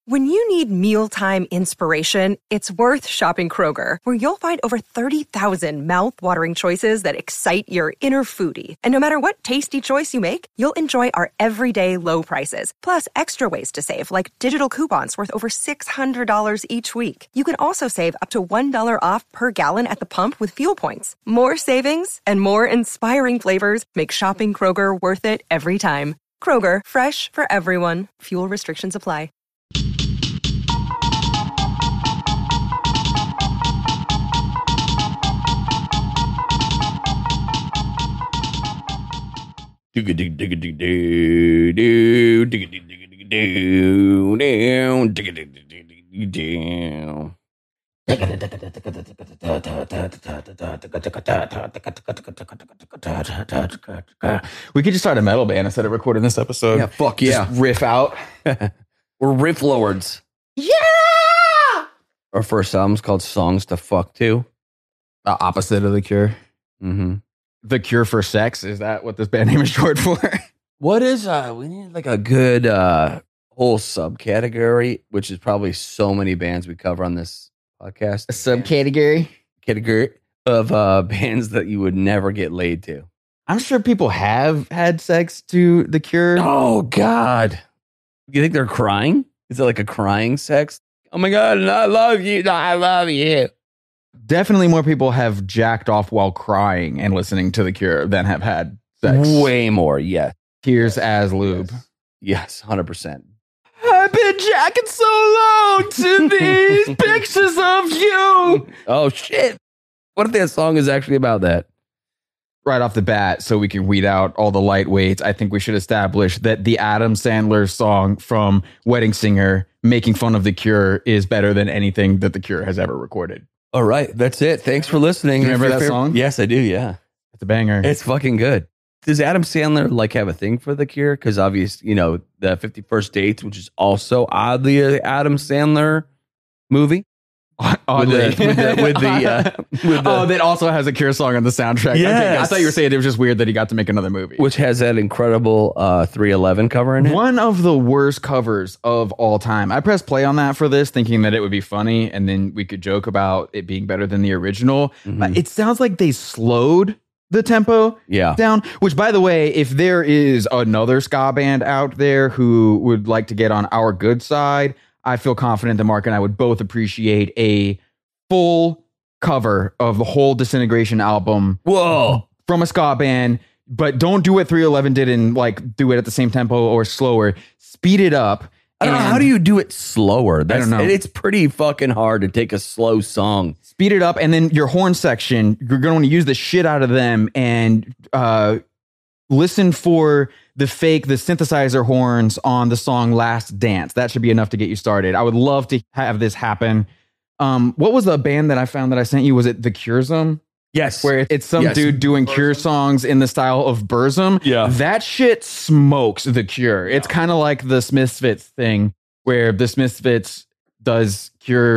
When you need mealtime inspiration, it's worth shopping Kroger, where you'll find over 30,000 mouth-watering choices that excite your inner foodie. And no matter what tasty choice you make, you'll enjoy our everyday low prices, plus extra ways to save, like digital coupons worth over $600 each week. You can also save up to $1 off per gallon at the pump with fuel points. More savings and more inspiring flavors make shopping Kroger worth it every time. Kroger, fresh for everyone. Fuel restrictions apply. We could just start a metal band instead of recording this episode. Yeah, fuck yeah. Just riff out. We're riff lords. Yeah! Our first album's called Songs to Fuck To. The opposite of The Cure. Mm-hmm. The Cure for Sex. Is that what this band name is short for? What is, we need like a good whole subcategory, which is probably so many bands we cover on this podcast. A subcategory? Category of bands that you would never get laid to. I'm sure people have had sex to The Cure. Oh, God. You think they're crying? Is it like a crying sex? Oh, my God, I love you. I love you. Definitely more people have jacked off while crying and listening to The Cure than have had sex. Way more, yes. Tears as lube. Yes, 100%. I've been jacking so long to these pictures of you. Oh, shit. What if that song is actually about that? Right off the bat, so we can weed out all the lightweights, I think we should establish that the Adam Sandler song from Wedding Singer, making fun of The Cure, is better than anything that The Cure has ever recorded. All right, that's it. Thanks for listening. Do you remember that song? Yes, I do, yeah. It's a banger. It's fucking good. Does Adam Sandler like have a thing for The Cure? Because obviously, you know, the 51st Dates, which is also oddly an Adam Sandler movie. Oddly. With the that also has a Cure song on the soundtrack. Yes. Okay, I thought you were saying it was just weird that he got to make another movie. which has that incredible 311 cover in it. One of the worst covers of all time. I pressed play on that for this, thinking that it would be funny, and then we could joke about it being better than the original. Mhm. It sounds like they slowed the tempo down, which, by the way, if there is another ska band out there who would like to get on our good side, I feel confident that Mark and I would both appreciate a full cover of the whole Disintegration album. Whoa. From a ska band, but don't do what 311 did and like do it at the same tempo or slower. Speed it up. I don't know. How do you do it slower? I don't know. It's pretty fucking hard to take a slow song. Speed it up, and then your horn section, you're going to want to use the shit out of them and listen for the synthesizer horns on the song Last Dance. That should be enough to get you started. I would love to have this happen. What was the band that I found that I sent you? Was it The Curesome? Yes. Where it's some dude doing Cure songs in the style of Burzum. Yeah. That shit smokes The Cure. It's kind of like the Misfits thing, where the Misfits does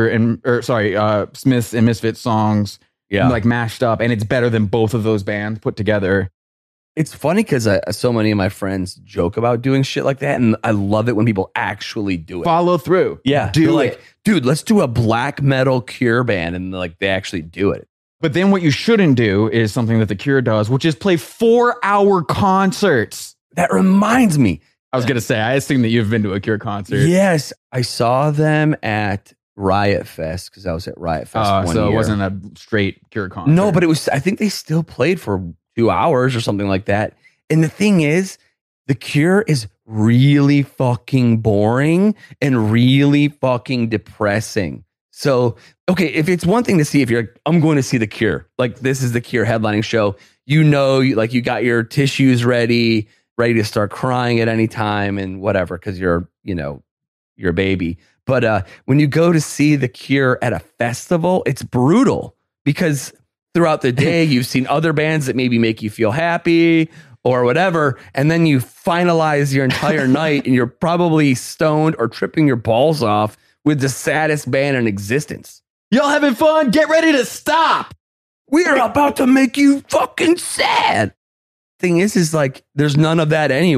Smiths and Misfits songs like mashed up, and it's better than both of those bands put together. It's funny because so many of my friends joke about doing shit like that, and I love it when people actually do it. Follow through. Yeah. Do like, it. dude, let's do a black metal Cure band, and like they actually do it. But then what you shouldn't do is something that The Cure does, which is play 4-hour concerts. That reminds me. I was going to say, I assume that you've been to a Cure concert. Yes. I saw them at Riot Fest because I was at Riot Fest one so year. It wasn't a straight Cure concert. No, but it was, I think they still played for 2 hours or something like that. And the thing is, The Cure is really fucking boring and really fucking depressing. So, okay, if it's one thing to see, if you're like, I'm going to see The Cure, like this is The Cure headlining show, you got your tissues ready to start crying at any time and whatever, because you're a baby. But when you go to see The Cure at a festival, it's brutal because throughout the day, you've seen other bands that maybe make you feel happy or whatever, and then you finalize your entire night and you're probably stoned or tripping your balls off with the saddest band in existence. Y'all having fun? Get ready to stop. We're about to make you fucking sad. Thing is like, there's none of that anyways.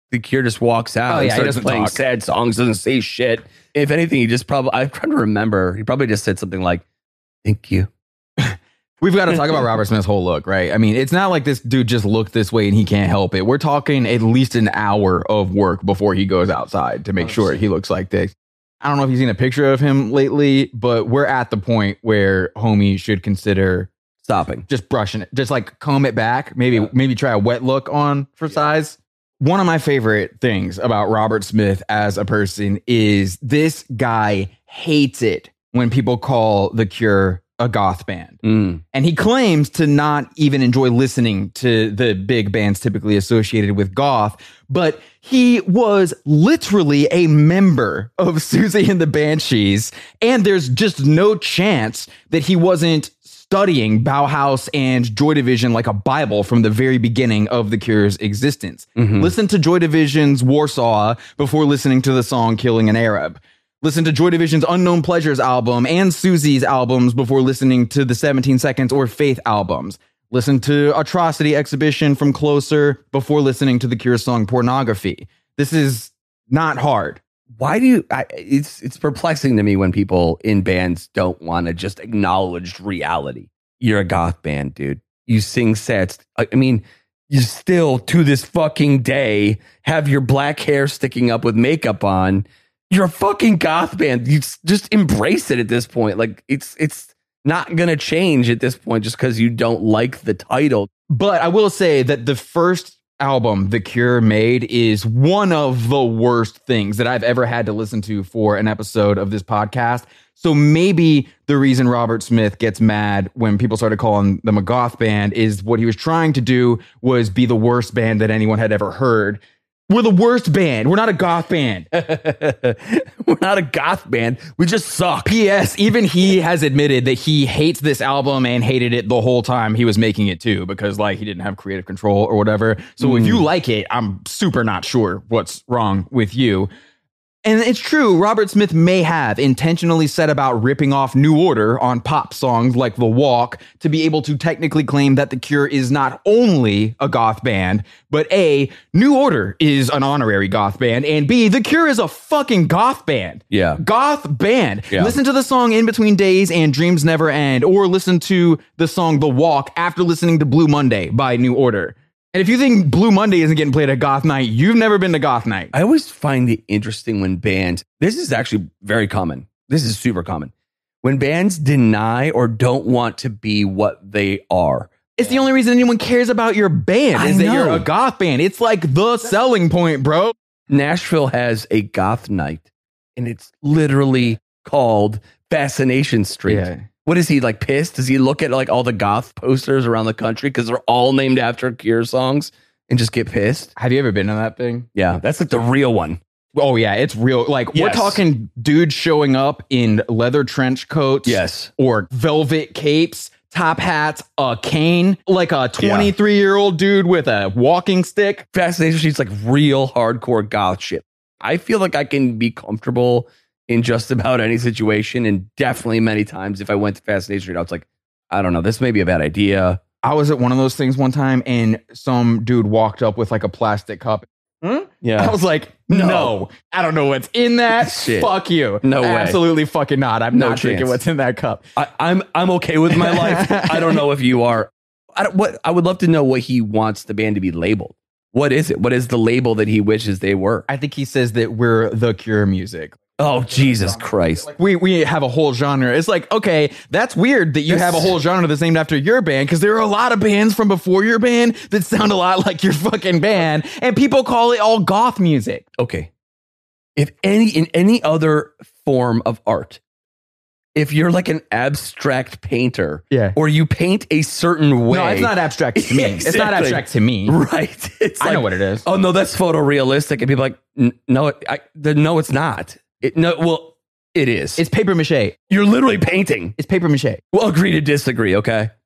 The Cure just walks out Oh, and yeah, he starts doesn't playing talk. sad songs, doesn't say shit. If anything, he just probably, I'm trying to remember, he probably just said something like, thank you. We've got to talk about Robert Smith's whole look, right? I mean, it's not like this dude just looked this way and he can't help it. We're talking at least an hour of work before he goes outside to make sure he looks like this. I don't know if you've seen a picture of him lately, but we're at the point where homie should consider Stopping. just brushing it, just like comb it back. Maybe try a wet look on for size. One of my favorite things about Robert Smith as a person is this guy hates it when people call The Cure a goth band. And he claims to not even enjoy listening to the big bands typically associated with goth, but he was literally a member of Siouxsie and the Banshees, and there's just no chance that he wasn't studying Bauhaus and Joy Division like a Bible from the very beginning of The Cure's existence. Listen to Joy Division's Warsaw before listening to the song Killing an Arab. Listen to Joy Division's Unknown Pleasures album and Siouxsie's albums before listening to the 17 Seconds or Faith albums. Listen to Atrocity Exhibition from Closer before listening to the Cure song Pornography. This is not hard. Why do you, it's perplexing to me when people in bands don't want to just acknowledge reality. You're a goth band, dude. You sing sets. I mean, you still to this fucking day have your black hair sticking up with makeup on. You're a fucking goth band. You just embrace it at this point. Like it's not going to change at this point just because you don't like the title. But I will say that the first album The Cure made is one of the worst things that I've ever had to listen to for an episode of this podcast. So maybe the reason Robert Smith gets mad when people started calling them a goth band is what he was trying to do was be the worst band that anyone had ever heard. We're the worst band. We're not a goth band. We're not a goth band. We just suck. P.S. Even he has admitted that he hates this album and hated it the whole time he was making it too, because like he didn't have creative control or whatever. So if you like it, I'm super not sure what's wrong with you. And it's true, Robert Smith may have intentionally set about ripping off New Order on pop songs like The Walk to be able to technically claim that The Cure is not only a goth band, but A, New Order is an honorary goth band, and B, The Cure is a fucking goth band. Yeah. Goth band. Yeah. Listen to the song In Between Days and Dreams Never End, or listen to the song The Walk after listening to Blue Monday by New Order. And if you think Blue Monday isn't getting played at Goth Night, you've never been to Goth Night. I always find it interesting when bands, this is actually very common. This is super common. When bands deny or don't want to be what they are. It's the only reason anyone cares about your band I is that know. you're a goth band. It's like the selling point, bro. Nashville has a goth night and it's literally called Fascination Street. Yeah. What is he, like, pissed? Does he look at like all the goth posters around the country because they're all named after Cure songs and just get pissed? Have you ever been to that thing? Yeah, that's like the real one. Oh, yeah, it's real. Like, we're Yes. talking dudes showing up in leather trench coats. Yes. Or velvet capes, top hats, a cane, like a 23-year-old dude with a walking stick. Fascination Street's like real hardcore goth shit. I feel like I can be comfortable in just about any situation, and definitely many times if I went to Fascination Street, I was like, I don't know, this may be a bad idea. I was at one of those things one time, and some dude walked up with like a plastic cup. Yeah. I was like, no, I don't know what's in that. Shit. Fuck you. No way. Absolutely fucking not. I'm No not drinking chance. what's in that cup. I'm okay with my life. I don't know if you are. I would love to know what he wants the band to be labeled. What is it? What is the label that he wishes they were? I think he says that we're the Cure music. Oh, Jesus Christ. We have a whole genre. It's like, okay, that's weird that you have a whole genre that's named after your band, because there are a lot of bands from before your band that sound a lot like your fucking band, and people call it all goth music. Okay. In any other form of art, if you're like an abstract painter, Yeah. or you paint a certain way. No, it's not abstract to me. It's not Exactly. abstract to me. Right. It's I know what it is. Oh, no, that's photorealistic. And people are like, no, no, it's not. It is. It's paper mache. You're literally painting. It's paper mache. Well, agree to disagree, okay?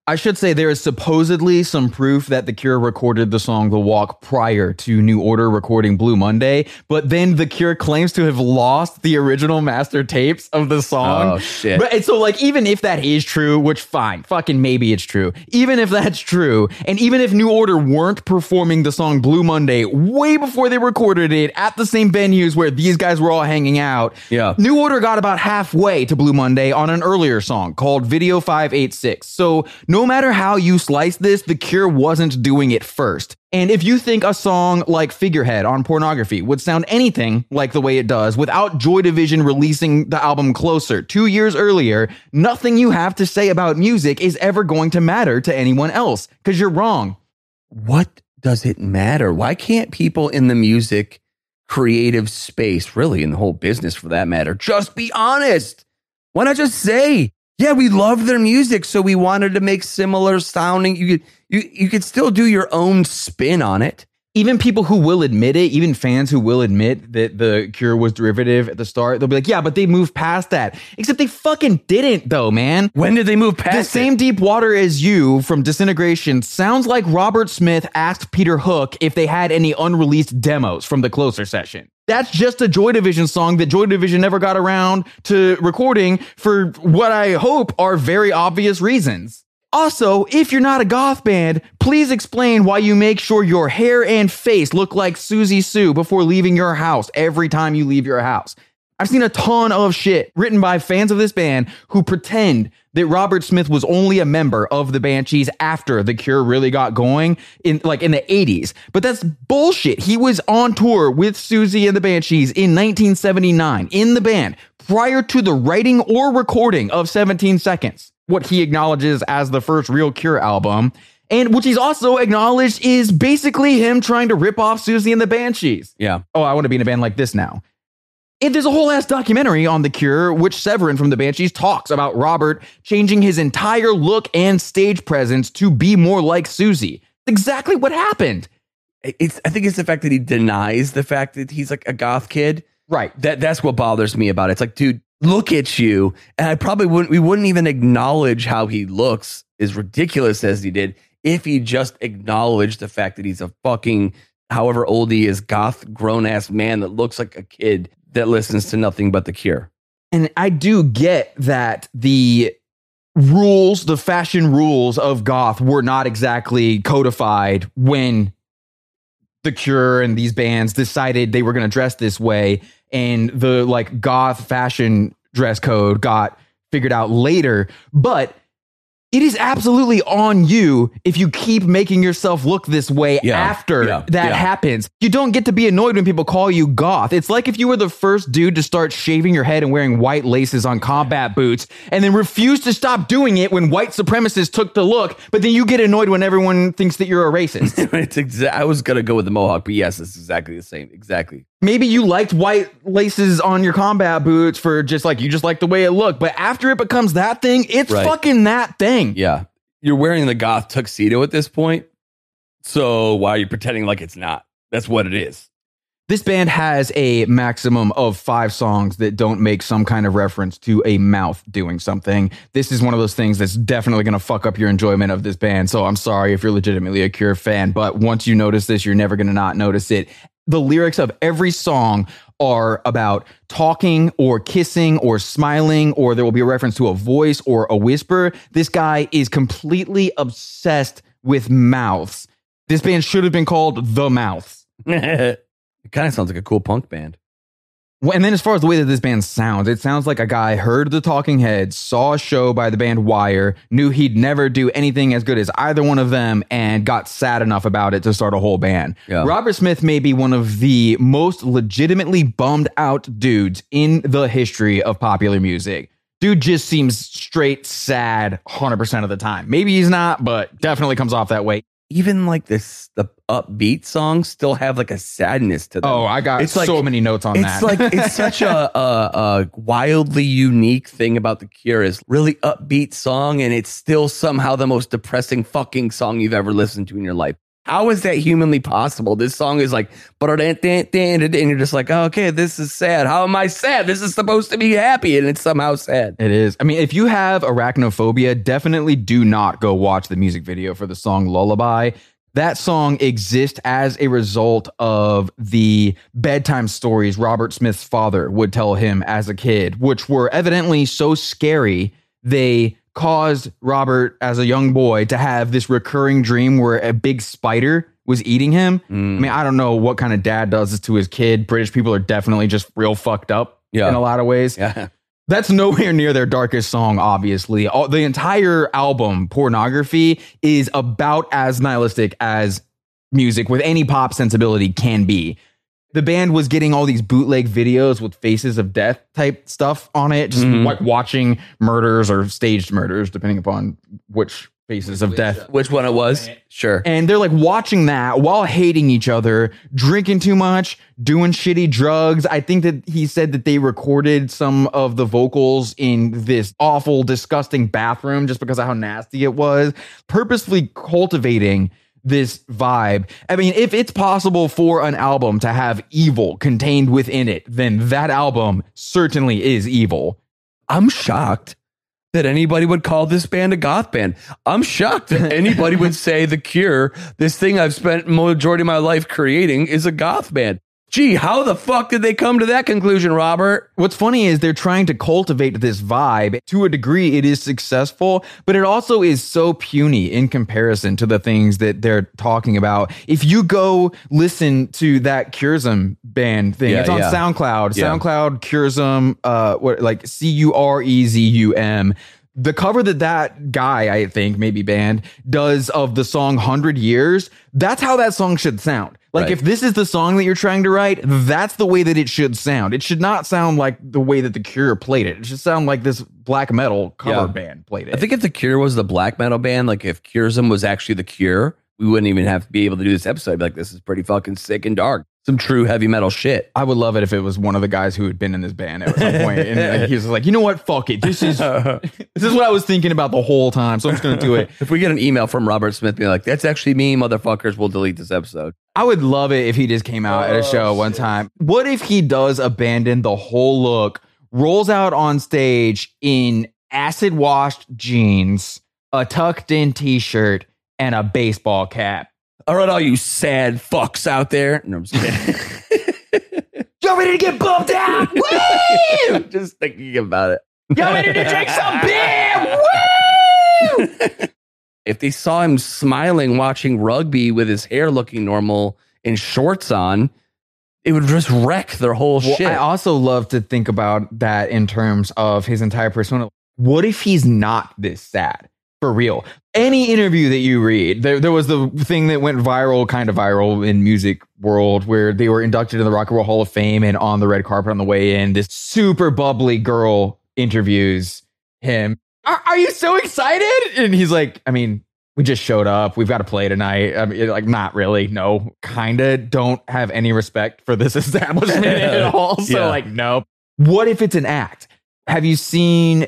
I should say there is supposedly some proof that The Cure recorded the song The Walk prior to New Order recording Blue Monday, but then The Cure claims to have lost the original master tapes of the song. Oh, shit. But and so like, even if that is true, which fine, fucking maybe it's true. Even if that's true, and even if New Order weren't performing the song Blue Monday way before they recorded it at the same venues where these guys were all hanging out, Yeah. New Order got about halfway to Blue Monday on an earlier song called Video 586. So no matter how you slice this, The Cure wasn't doing it first. And if you think a song like Figurehead on Pornography would sound anything like the way it does without Joy Division releasing the album Closer 2 years earlier, nothing you have to say about music is ever going to matter to anyone else, because you're wrong. What does it matter? Why can't people in the music creative space, really in the whole business for that matter, just be honest? Why not just say, yeah, we love their music, so we wanted to make similar sounding. You could still do your own spin on it. Even people who will admit it, even fans who will admit that The Cure was derivative at the start, they'll be like, yeah, but they moved past that. Except they fucking didn't, though, man. When did they move past The same Deep Water as You from Disintegration sounds like Robert Smith asked Peter Hook if they had any unreleased demos from the Closer session. That's just a Joy Division song that Joy Division never got around to recording for what I hope are very obvious reasons. Also, if you're not a goth band, please explain why you make sure your hair and face look like Susie Sue before leaving your house every time you leave your house. I've seen a ton of shit written by fans of this band who pretend that Robert Smith was only a member of the Banshees after The Cure really got going in the 80s. But that's bullshit. He was on tour with Susie and the Banshees in 1979 in the band prior to the writing or recording of 17 Seconds, what he acknowledges as the first real Cure album, and which he's also acknowledged is basically him trying to rip off Susie and the Banshees. Yeah. Oh, I want to be in a band like this now. And there's a whole ass documentary on The Cure, which Severin from the Banshees talks about Robert changing his entire look and stage presence to be more like Susie. Exactly what happened. I think it's the fact that he denies the fact that he's like a goth kid. Right. That's what bothers me about it. It's like, dude, look at you. And we wouldn't even acknowledge how he looks, as ridiculous as he did, if he just acknowledged the fact that he's a fucking, however old he is, goth grown ass man that looks like a kid that listens to nothing but The Cure. And I do get that the rules, the fashion rules of goth were not exactly codified when The Cure and these bands decided they were going to dress this way, and the like goth fashion dress code got figured out later. But it is absolutely on you if you keep making yourself look this way after that happens. You don't get to be annoyed when people call you goth. It's like if you were the first dude to start shaving your head and wearing white laces on combat boots and then refuse to stop doing it when white supremacists took the look, but then you get annoyed when everyone thinks that you're a racist. I was going to go with the mohawk, but yes, it's exactly the same. Exactly. Maybe you liked white laces on your combat boots for just like the way it looked. But after it becomes that thing, it's fucking that thing. Yeah. You're wearing the goth tuxedo at this point. So why are you pretending like it's not? That's what it is. This band has a maximum of 5 songs that don't make some kind of reference to a mouth doing something. This is one of those things that's definitely going to fuck up your enjoyment of this band. So I'm sorry if you're legitimately a Cure fan, but once you notice this, you're never going to not notice it. The lyrics of every song are about talking or kissing or smiling, or there will be a reference to a voice or a whisper. This guy is completely obsessed with mouths. This band should have been called The Mouths. It kind of sounds like a cool punk band. Well, and then as far as the way that this band sounds, it sounds like a guy heard the Talking Heads, saw a show by the band Wire, knew he'd never do anything as good as either one of them, and got sad enough about it to start a whole band. Yeah. Robert Smith may be one of the most legitimately bummed out dudes in the history of popular music. Dude just seems straight sad 100% of the time. Maybe he's not, but definitely comes off that way. Even like the upbeat songs still have like a sadness to them. Oh, I got so many notes on that. It's like it's such a wildly unique thing about The Cure is really upbeat song, and it's still somehow the most depressing fucking song you've ever listened to in your life. How is that humanly possible? This song is like, and you're just like, oh, okay, this is sad. How am I sad? This is supposed to be happy, and it's somehow sad. It is. I mean, if you have arachnophobia, definitely do not go watch the music video for the song Lullaby. That song exists as a result of the bedtime stories Robert Smith's father would tell him as a kid, which were evidently so scary, they caused Robert as a young boy to have this recurring dream where a big spider was eating him. I mean, I don't know what kind of dad does this to his kid. British people are definitely just real fucked up in a lot of ways. Yeah. That's nowhere near their darkest song, obviously. The entire album, Pornography, is about as nihilistic as music with any pop sensibility can be. The band was getting all these bootleg videos with faces of death type stuff on it, just like watching murders or staged murders, depending upon which faces of death. Which one it was? Sure. And they're like watching that while hating each other, drinking too much, doing shitty drugs. I think that he said that they recorded some of the vocals in this awful, disgusting bathroom just because of how nasty it was, purposefully cultivating this vibe. I mean, if it's possible for an album to have evil contained within it, then that album certainly is evil. I'm shocked that anybody would call this band a goth band. I'm shocked that anybody would say The Cure, this thing I've spent majority of my life creating, is a goth band. Gee, how the fuck did they come to that conclusion, Robert? What's funny is they're trying to cultivate this vibe. To a degree, it is successful, but it also is so puny in comparison to the things that they're talking about. If you go listen to that Curesum band thing, it's on SoundCloud. SoundCloud, Curesum, like Curezum. The cover that guy, I think, maybe band, does of the song 100 Years, that's how that song should sound. Like, if this is the song that you're trying to write, that's the way that it should sound. It should not sound like the way that The Cure played it. It should sound like this black metal cover band played it. I think if The Cure was the black metal band, like if Curesum was actually The Cure, we wouldn't even have to be able to do this episode. I'd be like, this is pretty fucking sick and dark. Some true heavy metal shit. I would love it if it was one of the guys who had been in this band at some point, and he was like, you know what, fuck it. This is what I was thinking about the whole time, so I'm just going to do it. If we get an email from Robert Smith being like, that's actually me, motherfuckers, we'll delete this episode. I would love it if he just came out at a show one time. What if he does abandon the whole look, rolls out on stage in acid-washed jeans, a tucked-in t-shirt, and a baseball cap? All right, all you sad fucks out there. No, I'm just kidding. Y'all ready to get bumped out? Woo! Just thinking about it. Y'all ready to drink some beer? Woo! If they saw him smiling watching rugby with his hair looking normal and shorts on, it would just wreck their whole shit. I also love to think about that in terms of his entire persona. What if he's not this sad? For real. Any interview that you read, there was the thing that went viral, kind of viral in music world, where they were inducted in the Rock and Roll Hall of Fame, and on the red carpet on the way in, this super bubbly girl interviews him. Are you so excited? And he's like, I mean, we just showed up. We've got to play tonight. I mean, like, not really. No, kind of don't have any respect for this establishment at all. So like, no. What if it's an act? Have you seen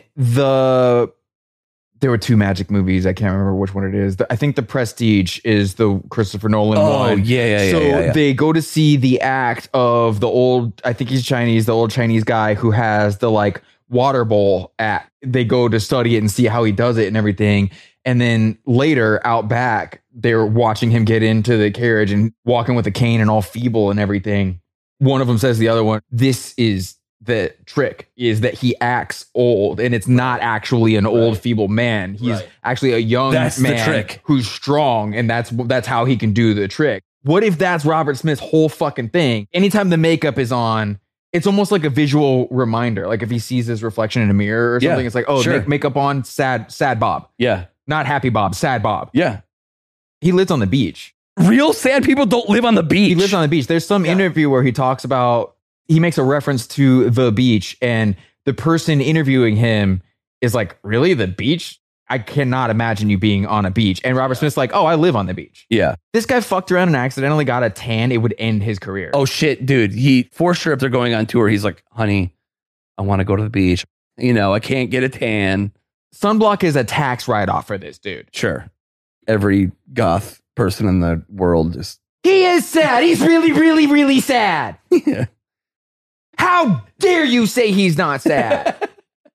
there were two Magic movies. I can't remember which one it is. I think The Prestige is the Christopher Nolan one. Oh, yeah. They go to see the act of the old, I think he's Chinese, the old Chinese guy who has the like water bowl act. They go to study it and see how he does it and everything. And then later out back, they're watching him get into the carriage and walking with a cane and all feeble and everything. One of them says to the other one, this is the trick, is that he acts old, and it's not actually an old feeble man. He's actually a young man who's strong, and that's how he can do the trick. What if that's Robert Smith's whole fucking thing? Anytime the makeup is on, it's almost like a visual reminder. Like if he sees his reflection in a mirror or something, it's like, oh, makeup on, sad Bob. Yeah. Not happy Bob, sad Bob. Yeah. He lives on the beach. Real sad people don't live on the beach. He lives on the beach. There's some interview where he talks about, he makes a reference to the beach, and the person interviewing him is like, really, the beach? I cannot imagine you being on a beach. And Robert Smith's like, oh, I live on the beach. Yeah. This guy fucked around and accidentally got a tan. It would end his career. Oh, shit, dude. He, for sure, if they're going on tour, he's like, honey, I want to go to the beach. You know, I can't get a tan. Sunblock is a tax write-off for this dude. Sure. Every goth person in the world. Just He is sad. He's really, really, really sad. yeah. How dare you say he's not sad?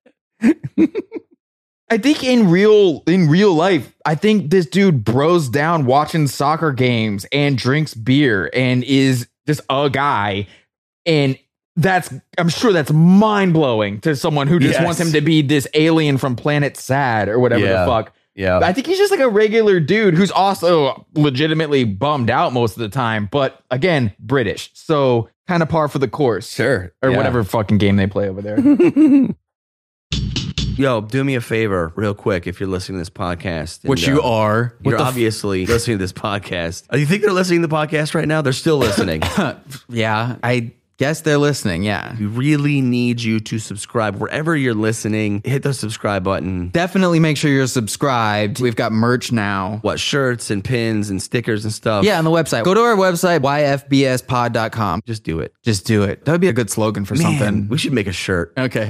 I think in real life, I think this dude bros down watching soccer games and drinks beer and is just a guy. And I'm sure that's mind blowing to someone who just wants him to be this alien from Planet Sad or whatever the fuck. Yeah. I think he's just like a regular dude who's also legitimately bummed out most of the time. But again, British. So kind of par for the course. Sure. Or whatever fucking game they play over there. Yo, do me a favor real quick if you're listening to this podcast. Which you are. You're obviously listening to this podcast. You think they're listening to the podcast right now? They're still listening. Yeah, I guess they're listening, yeah. We really need you to subscribe. Wherever you're listening, hit the subscribe button. Definitely make sure you're subscribed. We've got merch now. What, shirts and pins and stickers and stuff? Yeah, on the website. Go to our website, yfbspod.com. Just do it. Just do it. That would be a good slogan for something. We should make a shirt. Okay.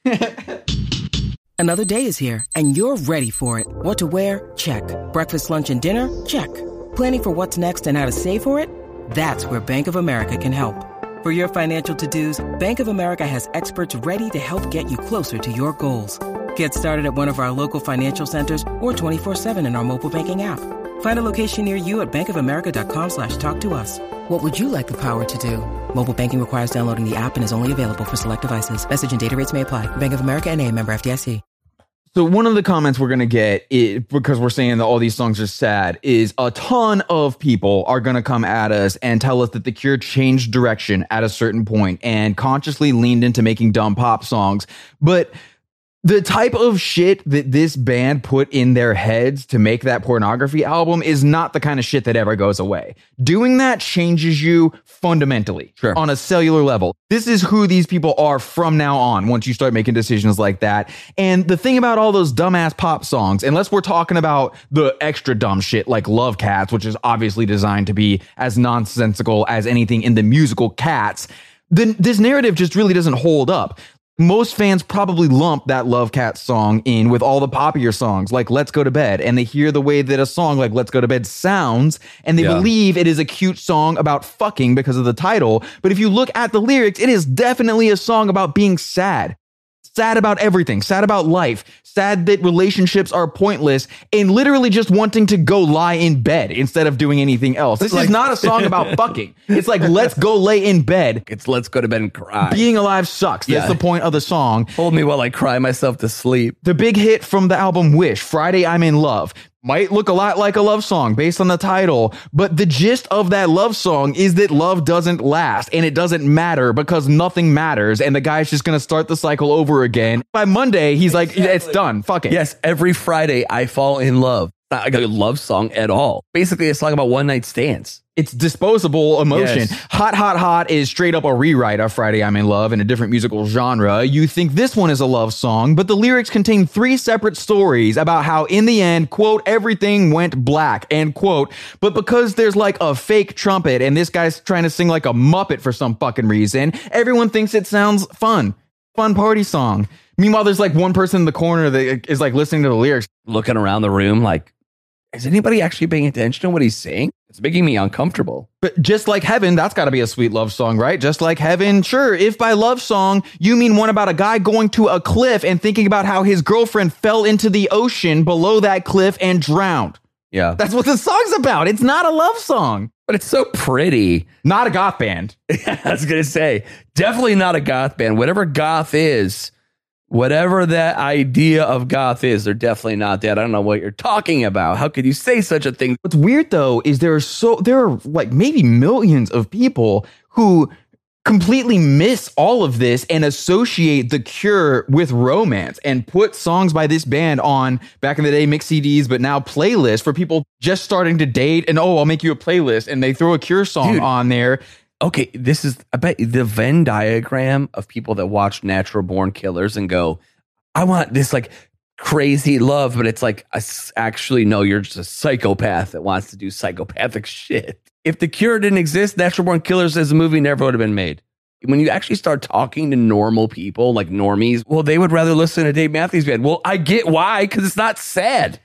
Another day is here, and you're ready for it. What to wear? Check. Breakfast, lunch, and dinner? Check. Planning for what's next and how to save for it? That's where Bank of America can help. For your financial to-dos, Bank of America has experts ready to help get you closer to your goals. Get started at one of our local financial centers or 24/7 in our mobile banking app. Find a location near you at bankofamerica.com/talktous. What would you like the power to do? Mobile banking requires downloading the app and is only available for select devices. Message and data rates may apply. Bank of America N.A., member FDIC. So one of the comments we're going to get, because we're saying that all these songs are sad, is a ton of people are going to come at us and tell us that The Cure changed direction at a certain point and consciously leaned into making dumb pop songs. But the type of shit that this band put in their heads to make that pornography album is not the kind of shit that ever goes away. Doing that changes you fundamentally on a cellular level. This is who these people are from now on once you start making decisions like that. And the thing about all those dumbass pop songs, unless we're talking about the extra dumb shit like Love Cats, which is obviously designed to be as nonsensical as anything in the musical Cats, then this narrative just really doesn't hold up. Most fans probably lump that Love Cats song in with all the poppier songs like Let's Go to Bed, and they hear the way that a song like Let's Go to Bed sounds, and they believe it is a cute song about fucking because of the title. But if you look at the lyrics, it is definitely a song about being sad. Sad about everything, sad about life, sad that relationships are pointless, and literally just wanting to go lie in bed instead of doing anything else. This is not a song about fucking. It's like, let's go lay in bed. It's let's go to bed and cry. Being alive sucks. That's the point of the song. Hold me while I cry myself to sleep. The big hit from the album Wish, Friday I'm in Love, might look a lot like a love song based on the title, but the gist of that love song is that love doesn't last and it doesn't matter because nothing matters, and the guy's just going to start the cycle over again. By Monday, he's like, it's done. Fuck it. Yes, every Friday I fall in love. Not like a love song at all. Basically, a song about one night stands. It's disposable emotion. Yes. Hot, Hot, Hot is straight up a rewrite of Friday I'm in Love in a different musical genre. You think this one is a love song, but the lyrics contain 3 separate stories about how in the end, quote, everything went black, end quote. But because there's like a fake trumpet and this guy's trying to sing like a Muppet for some fucking reason, everyone thinks it sounds fun party song. Meanwhile, there's like one person in the corner that is like listening to the lyrics, looking around the room like, is anybody actually paying attention to what he's saying? It's making me uncomfortable. But Just Like Heaven, that's got to be a sweet love song, right? Just Like Heaven. Sure, if by love song, you mean one about a guy going to a cliff and thinking about how his girlfriend fell into the ocean below that cliff and drowned. Yeah. That's what the song's about. It's not a love song. But it's so pretty. Not a goth band. I was going to say, definitely not a goth band. Whatever goth is, whatever that idea of goth is, they're definitely not that. I don't know what you're talking about. How could you say such a thing? What's weird, though, is there are like maybe millions of people who completely miss all of this and associate The Cure with romance and put songs by this band on, back in the day, mix CDs, but now playlists for people just starting to date. And, I'll make you a playlist. And they throw a Cure song on there. Okay, this is, I bet, the Venn diagram of people that watch Natural Born Killers and go, I want this like crazy love, but it's like, actually, no, you're just a psychopath that wants to do psychopathic shit. If The Cure didn't exist, Natural Born Killers as a movie never would have been made. When you actually start talking to normal people, like normies, well, they would rather listen to Dave Matthews Band. Well, I get why, because it's not sad.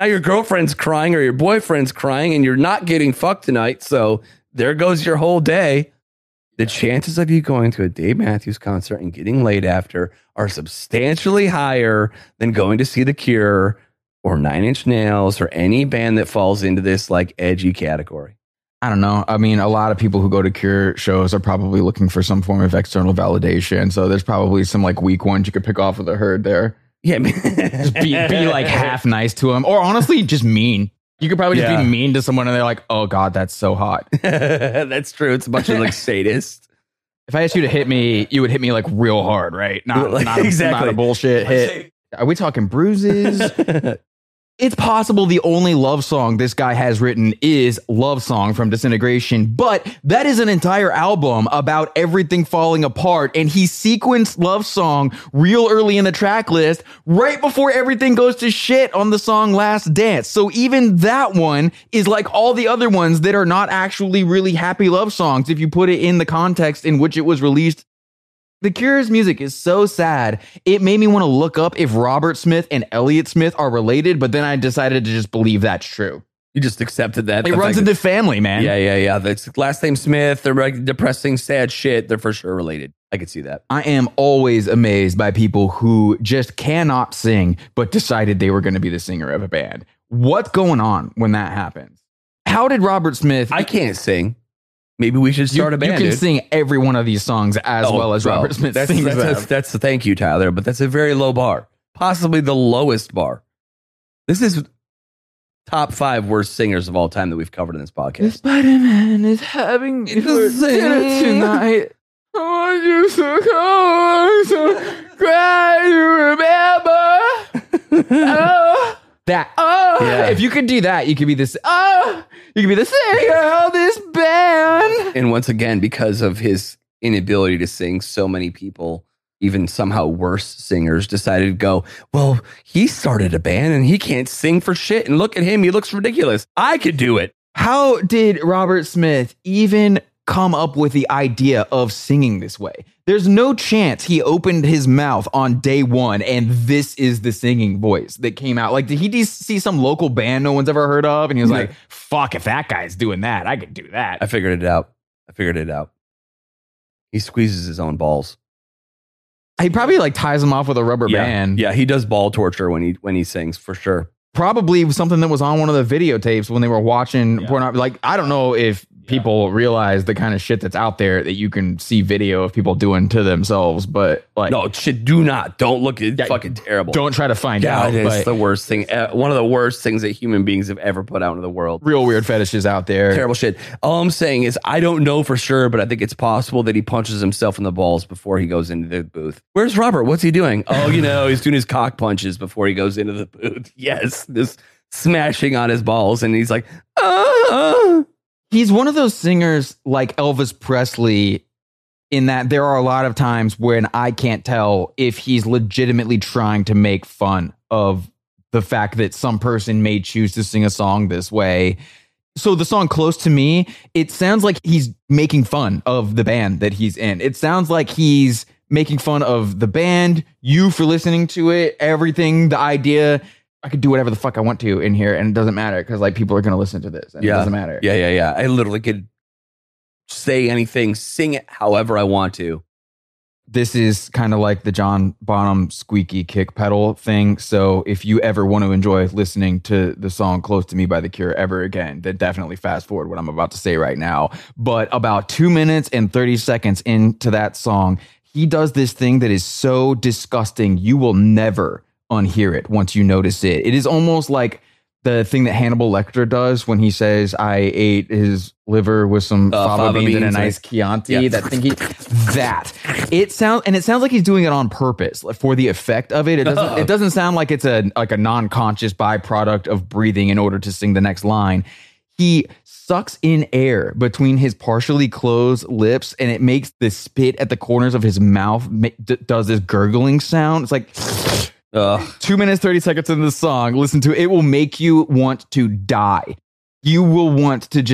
Now your girlfriend's crying or your boyfriend's crying and you're not getting fucked tonight. So there goes your whole day. The chances of you going to a Dave Matthews concert and getting laid after are substantially higher than going to see The Cure or Nine Inch Nails or any band that falls into this like edgy category. I don't know. I mean, a lot of people who go to Cure shows are probably looking for some form of external validation. So there's probably some like weak ones you could pick off of the herd there. Yeah, Just be like half nice to them, or honestly, just mean. You could probably just be mean to someone and they're like, oh God, that's so hot. That's true. It's a bunch of like sadists. If I asked you to hit me, you would hit me like real hard, right? Not exactly. Not a bullshit hit. Are we talking bruises? It's possible the only love song this guy has written is Love Song from Disintegration, but that is an entire album about everything falling apart, and he sequenced Love Song real early in the track list right before everything goes to shit on the song Last Dance. So even that one is like all the other ones that are not actually really happy love songs if you put it in the context in which it was released. The Cure's music is so sad, it made me want to look up if Robert Smith and Elliott Smith are related, but then I decided to just believe that's true. You just accepted that. It runs in the family, man. Yeah. That's last name Smith. They're like depressing, sad shit. They're for sure related. I could see that. I am always amazed by people who just cannot sing, but decided they were going to be the singer of a band. What's going on when that happens? How did Robert Smith... I can't sing. Maybe we should start a band. You can sing every one of these songs as well as Robert Smith sings them. That's the thank you, Tyler, but that's a very low bar. Possibly the lowest bar. This is top 5 worst singers of all time that we've covered in this podcast. The Spider-Man is having dinner tonight. I want you to come, so glad you remember. Oh. That if you could do that, you could be this. You could be the singer of this band. And once again, because of his inability to sing, so many people, even somehow worse singers, decided to go, well, he started a band and he can't sing for shit. And look at him, he looks ridiculous. I could do it. How did Robert Smith even come up with the idea of singing this way? There's no chance he opened his mouth on day one and this is the singing voice that came out. Like, did he see some local band no one's ever heard of? And he was like, fuck, if that guy's doing that, I could do that. I figured it out. He squeezes his own balls. He probably like ties them off with a rubber band. Yeah, he does ball torture when he sings, for sure. Probably something that was on one of the videotapes when they were watching porn. Like, I don't know if people realize the kind of shit that's out there that you can see video of people doing to themselves, but like, no shit, don't look at it. Fucking terrible. Don't try to find out. It's the worst thing. One of the worst things that human beings have ever put out into the world. Real weird fetishes out there. Terrible shit. All I'm saying is I don't know for sure, but I think it's possible that he punches himself in the balls before he goes into the booth. Where's Robert? What's he doing? Oh, he's doing his cock punches before he goes into the booth. Yes, this smashing on his balls, and he's like, He's one of those singers like Elvis Presley, in that there are a lot of times when I can't tell if he's legitimately trying to make fun of the fact that some person may choose to sing a song this way. So the song Close to Me, it sounds like he's making fun of the band that he's in. It sounds like he's making fun of the band, you for listening to it, everything, the idea. I could do whatever the fuck I want to in here, and it doesn't matter because like people are going to listen to this, and it doesn't matter. Yeah. I literally could say anything, sing it however I want to. This is kind of like the John Bonham squeaky kick pedal thing. So if you ever want to enjoy listening to the song Close to Me by The Cure ever again, then definitely fast forward what I'm about to say right now. But about 2 minutes and 30 seconds into that song, he does this thing that is so disgusting, you will never unhear it once you notice it. It is almost like the thing that Hannibal Lecter does when he says, I ate his liver with some fava beans and a nice Chianti. Yeah. That thing it sounds like he's doing it on purpose for the effect of it. It doesn't sound like it's a non-conscious byproduct of breathing in order to sing the next line. He sucks in air between his partially closed lips, and it makes the spit at the corners of his mouth does this gurgling sound. It's like 2 minutes, 30 seconds into the song, listen to it. It will make you want to die. You will want to just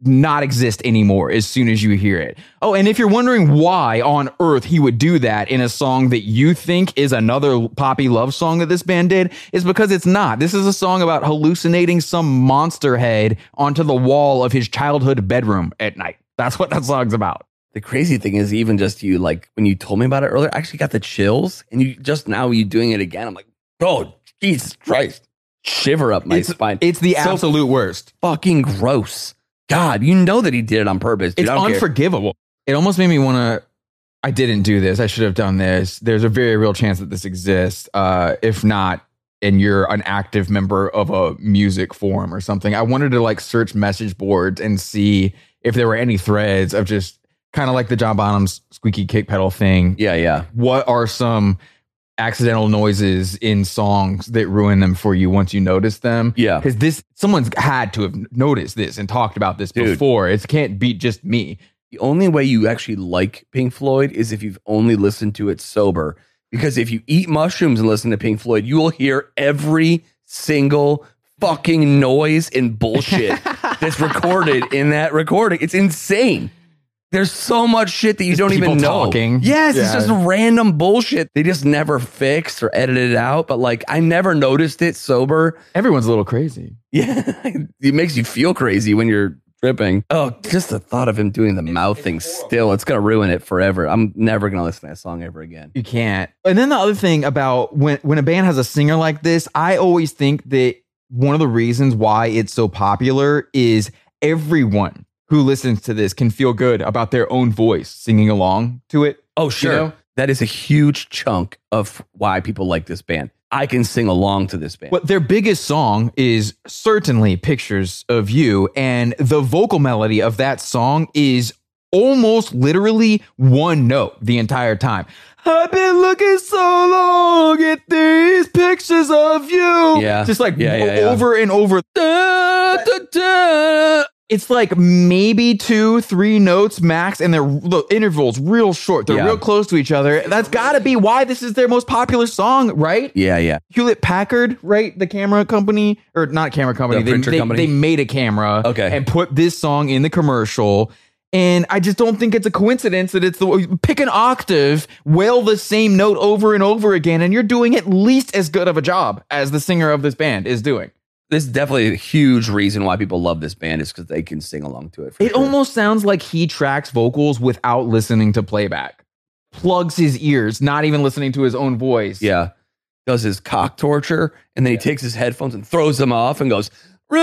not exist anymore as soon as you hear it. Oh, and if you're wondering why on earth he would do that in a song that you think is another poppy love song that this band did, is because it's not. This is a song about hallucinating some monster head onto the wall of his childhood bedroom at night. That's what that song's about. The crazy thing is, even just you, like, when you told me about it earlier, I actually got the chills. And you just now you doing it again. I'm like, bro, Jesus Christ. Shiver up my spine. It's the absolute worst. Fucking gross. God, you know that he did it on purpose. Dude, It's unforgivable. It almost made me want to. I didn't do this. I should have done this. There's a very real chance that this exists. If not, and you're an active member of a music forum or something, I wanted to like search message boards and see if there were any threads of just kind of like the John Bonham's squeaky kick pedal thing. Yeah. What are some accidental noises in songs that ruin them for you once you notice them? Yeah. Because someone's had to have noticed this and talked about this before. It can't be just me. The only way you actually like Pink Floyd is if you've only listened to it sober. Because if you eat mushrooms and listen to Pink Floyd, you will hear every single fucking noise and bullshit that's recorded in that recording. It's insane. There's so much shit that you don't even know. Talking. Yes, it's just random bullshit. They just never fixed or edited it out. But like, I never noticed it sober. Everyone's a little crazy. Yeah, it makes you feel crazy when you're tripping. Oh, just the thought of him doing the mouth thing still, it's going to ruin it forever. I'm never going to listen to that song ever again. You can't. And then the other thing about when a band has a singer like this, I always think that one of the reasons why it's so popular is everyone who listens to this can feel good about their own voice singing along to it. Oh, sure. You know? That is a huge chunk of why people like this band. I can sing along to this band. Well, their biggest song is certainly Pictures of You, and the vocal melody of that song is almost literally one note the entire time. I've been looking so long at these pictures of you. Yeah. Just like Yeah. over and over. Da, da, da. It's like maybe 2-3 notes max, and the intervals real short. They're real close to each other. That's got to be why this is their most popular song, right? Yeah. Hewlett Packard, right? The camera company, or not camera company. The printer company. They made a camera and put this song in the commercial. And I just don't think it's a coincidence that it's pick an octave, wail the same note over and over again, and you're doing at least as good of a job as the singer of this band is doing. This is definitely a huge reason why people love this band is because they can sing along to it. It almost sounds like he tracks vocals without listening to playback. Plugs his ears, not even listening to his own voice. Yeah. Does his cock torture, and then he takes his headphones and throws them off and goes,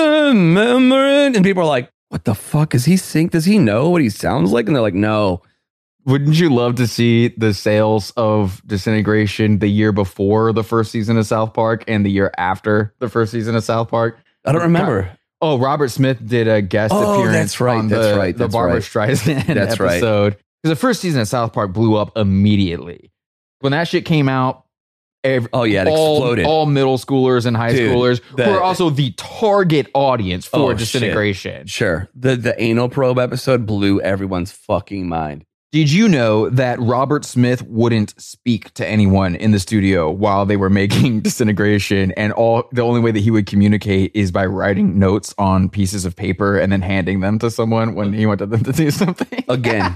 remember it. And people are like, what the fuck? Is he sing? Does he know what he sounds like? And they're like, no. Wouldn't you love to see the sales of Disintegration the year before the first season of South Park and the year after the first season of South Park? I don't remember. Oh, Robert Smith did a guest appearance on the Barbra Streisand episode. Because the first season of South Park blew up immediately. When that shit came out, it exploded. All middle schoolers and high schoolers who are also the target audience for Disintegration. Shit. Sure. The anal probe episode blew everyone's fucking mind. Did you know that Robert Smith wouldn't speak to anyone in the studio while they were making Disintegration, and the only way that he would communicate is by writing notes on pieces of paper and then handing them to someone when he wanted them to do something? Again.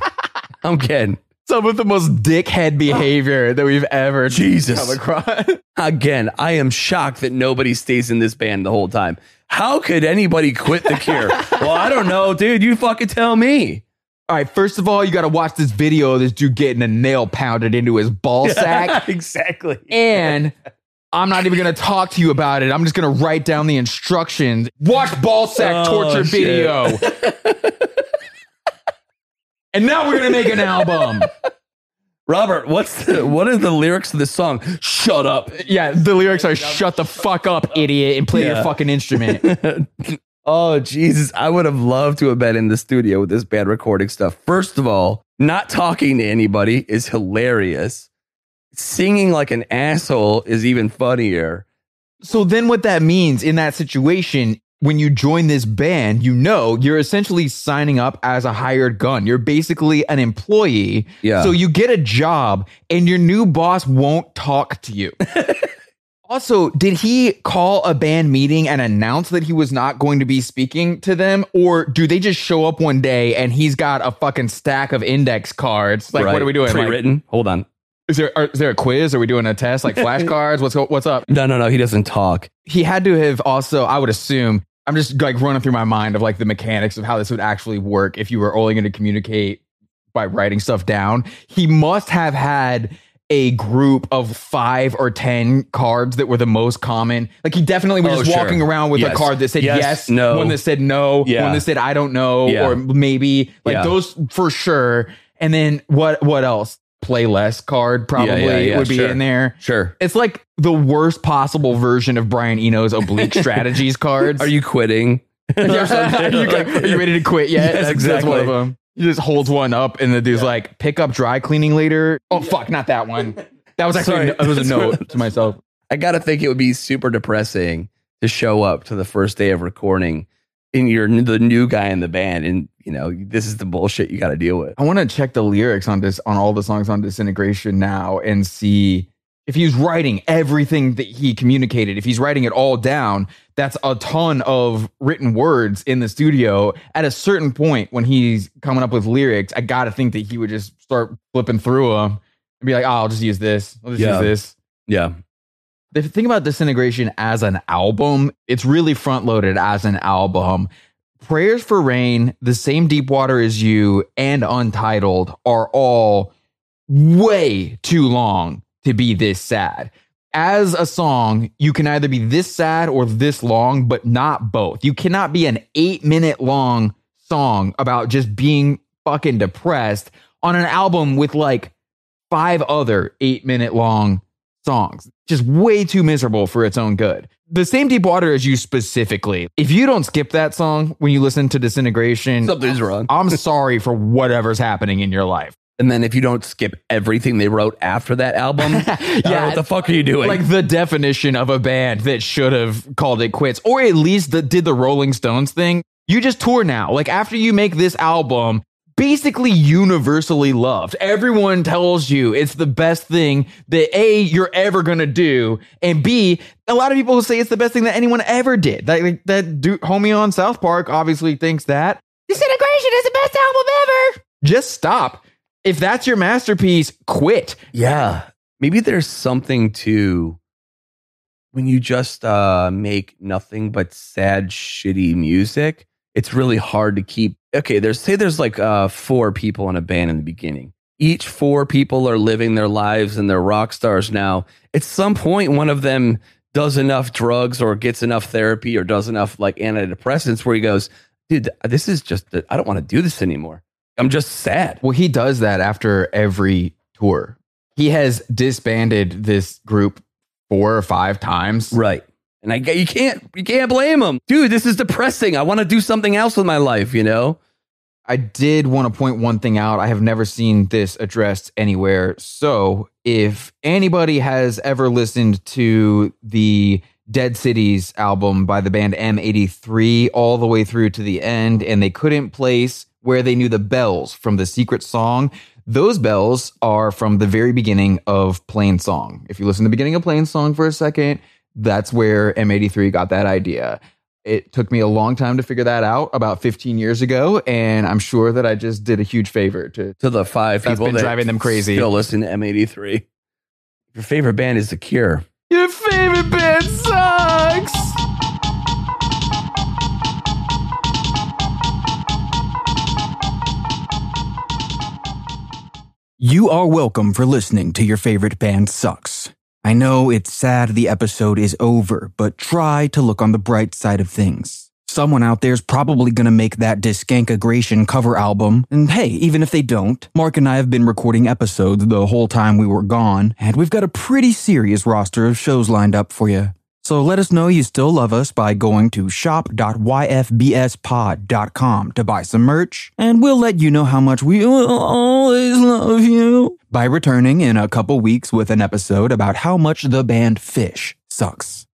Some of the most dickhead behavior that we've ever come across. Again, I am shocked that nobody stays in this band the whole time. How could anybody quit The Cure? Well, I don't know, dude. You fucking tell me. All right, first of all, you got to watch this video of this dude getting a nail pounded into his ball sack. Exactly. And I'm not even going to talk to you about it. I'm just going to write down the instructions. Watch ball sack torture video. And now we're going to make an album. Robert, what are the lyrics to this song? Shut up. Yeah, the lyrics are shut the fuck up, idiot, and play your fucking instrument. Oh, Jesus. I would have loved to have been in the studio with this band recording stuff. First of all, not talking to anybody is hilarious. Singing like an asshole is even funnier. So then what that means in that situation, when you join this band, you're essentially signing up as a hired gun. You're basically an employee. Yeah. So you get a job and your new boss won't talk to you. Also, did he call a band meeting and announce that he was not going to be speaking to them? Or do they just show up one day and he's got a fucking stack of index cards? Like, what are we doing? Pre-written? Hold on. Is there a quiz? Are we doing a test? Like flashcards? What's up? No. He doesn't talk. He had to have also, I would assume, I'm just like running through my mind of like the mechanics of how this would actually work if you were only going to communicate by writing stuff down. He must have had a group of 5 or 10 cards that were the most common. Like he definitely was just walking around with a card that said yes, no, one that said no, one that said I don't know, or maybe like those for sure. And then what else? Play less card probably would be in there. Sure. It's like the worst possible version of Brian Eno's oblique strategies cards. Are you quitting? Are you ready to quit yet? Yes, exactly. That's one of them. He just holds one up and the dude's like, pick up dry cleaning later. Oh, fuck, not that one. That was actually it was a note to myself. I got to think it would be super depressing to show up to the first day of recording and you're the new guy in the band and, you know, this is the bullshit you got to deal with. I want to check the lyrics on all the songs on Disintegration now and see if he's writing everything that he communicated, if he's writing it all down. That's a ton of written words in the studio. At a certain point when he's coming up with lyrics, I got to think that he would just start flipping through them and be like, oh, I'll just use this. I'll just use this. Yeah. The thing about Disintegration as an album, it's really front loaded as an album. Prayers for Rain, The Same Deep Water as You, and Untitled are all way too long to be this sad. As a song, you can either be this sad or this long, but not both. You cannot be an 8-minute long song about just being fucking depressed on an album with like 5 other 8-minute long songs. Just way too miserable for its own good. The Same Deep Water as You specifically, if you don't skip that song when you listen to Disintegration, something's wrong. I'm sorry for whatever's happening in your life. And then if you don't skip everything they wrote after that album, what the fuck are you doing? Like the definition of a band that should have called it quits, or at least did the Rolling Stones thing. You just tour now. Like after you make this album, basically universally loved. Everyone tells you it's the best thing that A, you're ever going to do, and B, a lot of people say it's the best thing that anyone ever did. That dude, homie on South Park obviously thinks that. Disintegration is the best album ever. Just stop. If that's your masterpiece, quit. Yeah. Maybe there's something to when you just make nothing but sad, shitty music. It's really hard to keep. Okay, there's like 4 people in a band in the beginning. Each 4 people are living their lives and they're rock stars now. At some point, one of them does enough drugs or gets enough therapy or does enough like antidepressants where he goes, dude, this is just, I don't want to do this anymore. I'm just sad. Well, he does that after every tour. He has disbanded this group 4 or 5 times. Right. And you can't blame him. Dude, this is depressing. I want to do something else with my life, you know? I did want to point one thing out. I have never seen this addressed anywhere. So if anybody has ever listened to the Dead Cities album by the band M83 all the way through to the end, and they couldn't place where they knew the bells from the secret song, those bells are from the very beginning of Plain Song. If you listen to the beginning of Plain Song for a second, that's where M83 got that idea. It took me a long time to figure that out, about 15 years ago, and I'm sure that I just did a huge favor to the 5 people that driving them crazy. Still listen to M83. Your favorite band is The Cure. Your favorite band sucks. You are welcome for listening to Your Favorite Band Sucks. I know it's sad the episode is over, but try to look on the bright side of things. Someone out there's probably gonna make that Diskankagration cover album, and hey, even if they don't, Mark and I have been recording episodes the whole time we were gone, and we've got a pretty serious roster of shows lined up for you. So let us know you still love us by going to shop.yfbspod.com to buy some merch, and we'll let you know how much we will always love you by returning in a couple weeks with an episode about how much the band Fish sucks.